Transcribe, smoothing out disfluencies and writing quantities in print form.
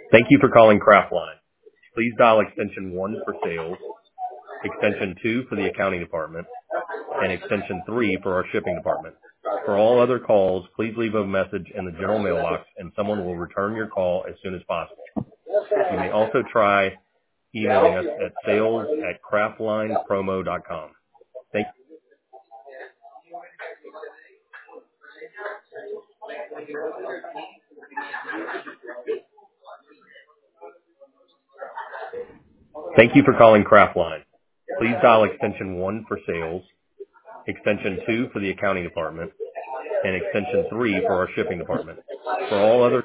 Thank you for calling Craftline. Please dial extension 1 for sales, extension 2 for the accounting department, and extension 3 for our shipping department. For all other calls, please leave a message in the general mailbox and someone will return your call as soon as possible. You may also try emailing us at sales@craftlinepromo.com. Thank Thank you for calling Craftline. Please dial extension 1 for sales, extension 2 for the accounting department, and extension 3 for our shipping department. For all other